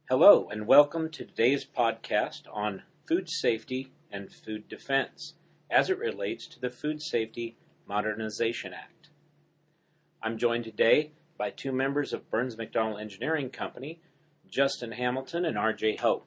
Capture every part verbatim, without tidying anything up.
Hello, and welcome to today's podcast on food safety and food defense as it relates to the Food Safety Modernization Act. I'm joined today by two members of Burns McDonnell Engineering Company, Justin Hamilton and R J Hope.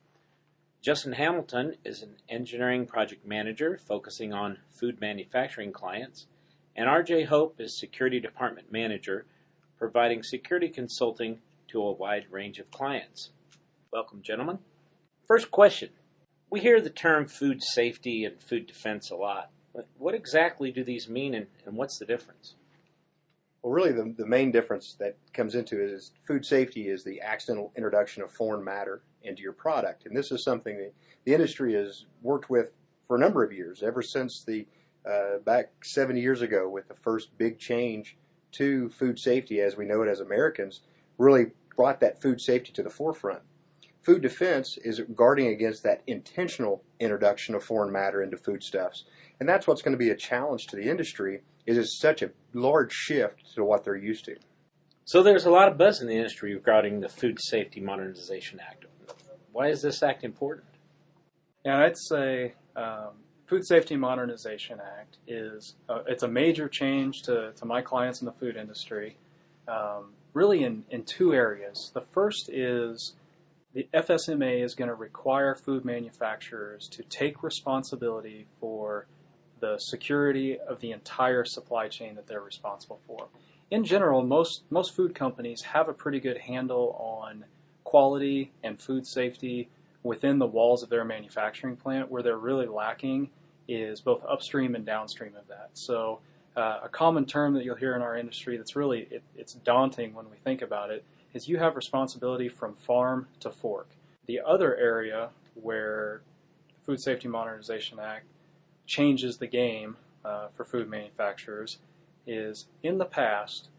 Justin Hamilton is an engineering project manager focusing on food manufacturing clients, and R J Hope is security department manager providing security consulting to a wide range of clients. Welcome, gentlemen. First question. We hear the term food safety and food defense a lot. But what exactly do these mean, and, and what's the difference? Well, really, the, the main difference that comes into it is food safety is the accidental introduction of foreign matter into your product. And this is something that the industry has worked with for a number of years, ever since the uh, back seventy years ago with the first big change to food safety as we know it as Americans, really brought that food safety to the forefront. Food defense is guarding against that intentional introduction of foreign matter into foodstuffs. And that's what's going to be a challenge to the industry, is it's such a large shift to what they're used to. So there's a lot of buzz in the industry regarding the Food Safety Modernization Act. Why is this act important? Yeah, I'd say um, Food Safety Modernization Act is uh, it's a major change to, to my clients in the food industry, um, really in, in two areas. The first is the F S M A is going to require food manufacturers to take responsibility for the security of the entire supply chain that they're responsible for. In general, most most food companies have a pretty good handle on quality and food safety within the walls of their manufacturing plant. Where they're really lacking is both upstream and downstream of that. So uh, a common term that you'll hear in our industry that's really, it, it's daunting when we think about it, is you have responsibility from farm to fork. The other area where the Food Safety Modernization Act changes the game uh, for food manufacturers is, in the past,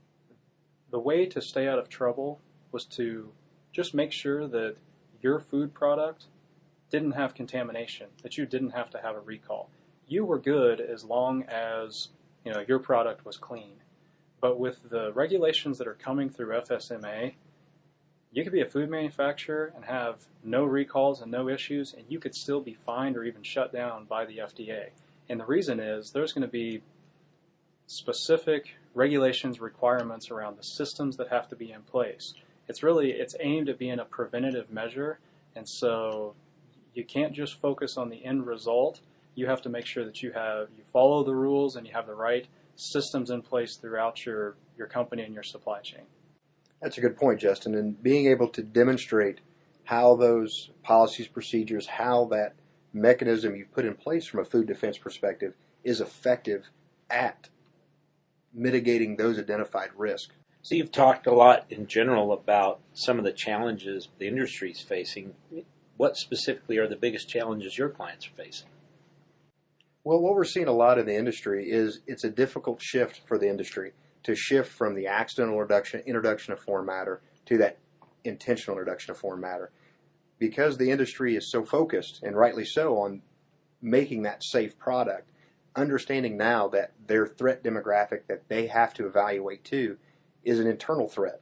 the way to stay out of trouble was to just make sure that your food product didn't have contamination, that you didn't have to have a recall. You were good as long as, you know, your product was clean. But with the regulations that are coming through F S M A, you could be a food manufacturer and have no recalls and no issues, and you could still be fined or even shut down by the F D A. And the reason is there's going to be specific regulations, requirements around the systems that have to be in place. It's really, it's aimed at being a preventative measure, and so you can't just focus on the end result. You have to make sure that you have, you follow the rules and you have the right systems in place throughout your, your company and your supply chain. That's a good point, Justin. And being able to demonstrate how those policies, procedures, how that mechanism you've put in place from a food defense perspective is effective at mitigating those identified risks. So you've talked a lot in general about some of the challenges the industry is facing. What specifically are the biggest challenges your clients are facing? Well, what we're seeing a lot in the industry is it's a difficult shift for the industry to shift from the accidental introduction, introduction of foreign matter to that intentional introduction of foreign matter. Because the industry is so focused, and rightly so, on making that safe product, understanding now that their threat demographic that they have to evaluate too is an internal threat.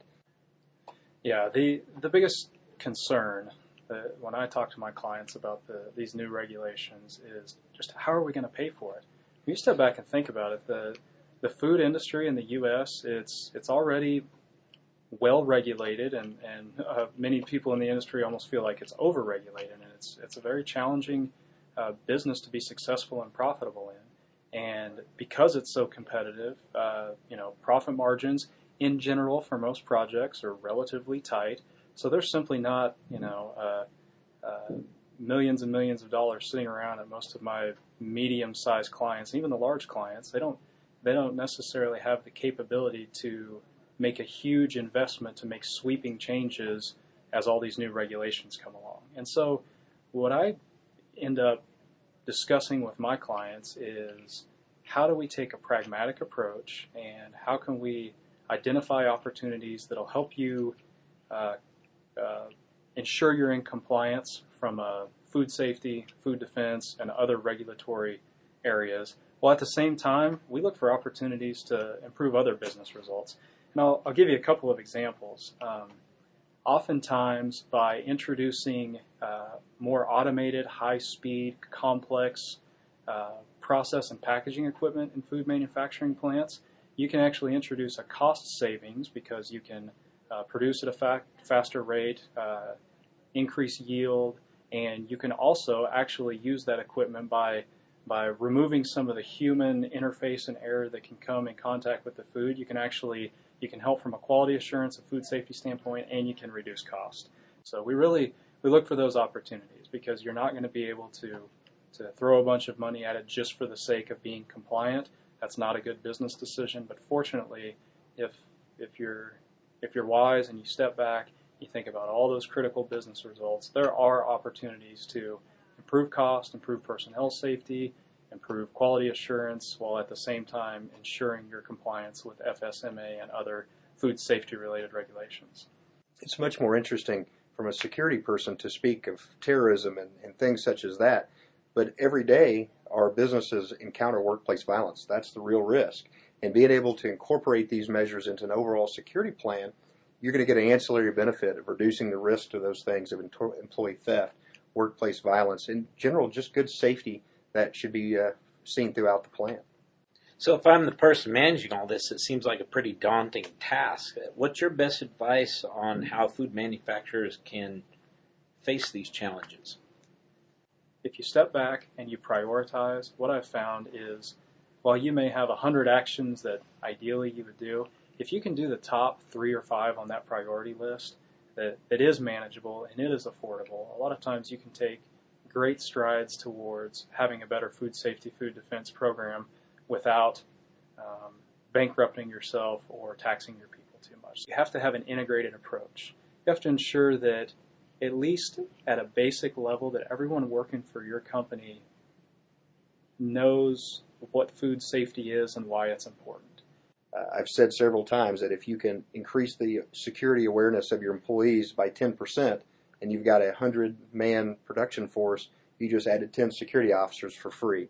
Yeah, the, the biggest concern that when I talk to my clients about the, these new regulations is just how are we going to pay for it? When you step back and think about it, the the food industry in the U S, it's it's already well regulated, and, and uh, many people in the industry almost feel like it's over-regulated, and it's, it's a very challenging uh, business to be successful and profitable in. And because it's so competitive, uh, you know, profit margins in general for most projects are relatively tight. So there's simply not, you know, uh, uh, millions and millions of dollars sitting around at most of my medium-sized clients, even the large clients. They don't, they don't necessarily have the capability to make a huge investment to make sweeping changes as all these new regulations come along. And so what I end up discussing with my clients is how do we take a pragmatic approach, and how can we identify opportunities that will help you uh, uh, ensure you're in compliance from a food safety, food defense, and other regulatory areas. While at the same time, we look for opportunities to improve other business results. And I'll, I'll give you a couple of examples. Um, oftentimes by introducing uh, more automated, high-speed, complex uh, process and packaging equipment in food manufacturing plants, you can actually introduce a cost savings because you can uh, produce at a fa- faster rate, uh, increase yield, and you can also actually use that equipment by by removing some of the human interface and error that can come in contact with the food. You can actually you can help from a quality assurance, a food safety standpoint, and you can reduce cost. So we really we look for those opportunities because you're not going to be able to to throw a bunch of money at it just for the sake of being compliant. That's not a good business decision. But fortunately, if if you're if you're wise and you step back, you think about all those critical business results, there are opportunities to improve cost, improve personnel safety, improve quality assurance, while at the same time ensuring your compliance with F S M A and other food safety-related regulations. It's much more interesting from a security person to speak of terrorism and, and things such as that, but every day our businesses encounter workplace violence. That's the real risk. And being able to incorporate these measures into an overall security plan, you're going to get an ancillary benefit of reducing the risk to those things of employee theft, workplace violence, in general, just good safety that should be uh, seen throughout the plant. So if I'm the person managing all this, it seems like a pretty daunting task. What's your best advice on how food manufacturers can face these challenges? If you step back and you prioritize, what I've found is while you may have one hundred actions that ideally you would do, if you can do the top three or five on that priority list, that, that is manageable and it is affordable, a lot of times you can take great strides towards having a better food safety, food defense program without um, bankrupting yourself or taxing your people too much. You have to have an integrated approach. You have to ensure that at least at a basic level that everyone working for your company knows what food safety is and why it's important. Uh, I've said several times that if you can increase the security awareness of your employees by ten percent and you've got a one hundred man production force, you just added ten security officers for free.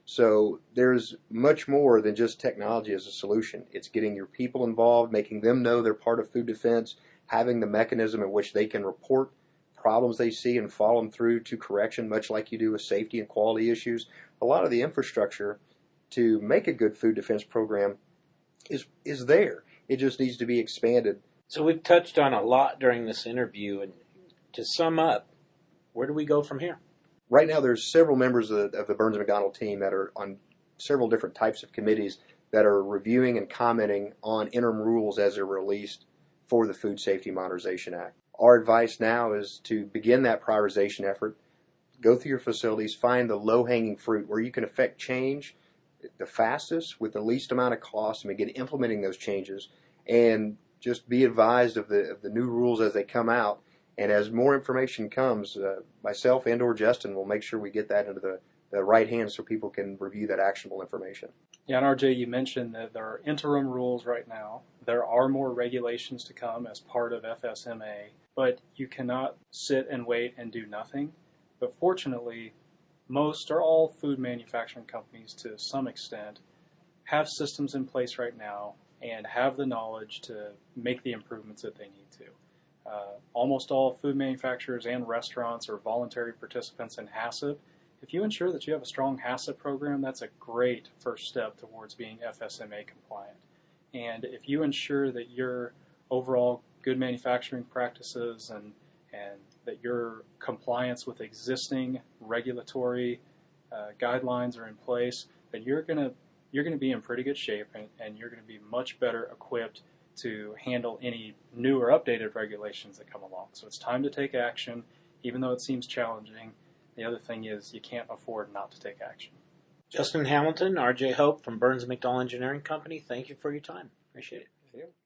So there's much more than just technology as a solution. It's getting your people involved, making them know they're part of food defense, having the mechanism in which they can report problems they see and follow them through to correction, much like you do with safety and quality issues. A lot of the infrastructure to make a good food defense program is is there. It just needs to be expanded. So we've touched on a lot during this interview, and to sum up, where do we go from here? Right now, there's several members of the, of the Burns and McDonnell team that are on several different types of committees that are reviewing and commenting on interim rules as they're released for the Food Safety Modernization Act. Our advice now is to begin that prioritization effort, go through your facilities, find the low-hanging fruit where you can affect change the fastest with the least amount of cost and begin implementing those changes, and just be advised of the, of the new rules as they come out. And as more information comes, uh, myself and or Justin will make sure we get that into the, the right hands so people can review that actionable information. Yeah, and R J, you mentioned that there are interim rules right now. There are more regulations to come as part of F S M A, but you cannot sit and wait and do nothing. But fortunately, most or all food manufacturing companies, to some extent, have systems in place right now and have the knowledge to make the improvements that they need to. Uh, almost all food manufacturers and restaurants are voluntary participants in HACCP. If you ensure that you have a strong HACCP program, that's a great first step towards being F S M A compliant. And if you ensure that your overall good manufacturing practices and, and that your compliance with existing regulatory uh, guidelines are in place, then you're going to you're going to be in pretty good shape, and, and you're going to be much better equipped to handle any new or updated regulations that come along. So it's time to take action, even though it seems challenging. The other thing is you can't afford not to take action. Justin Hamilton, R J Hope from Burns and McDonnell Engineering Company, thank you for your time. Appreciate it. Yeah.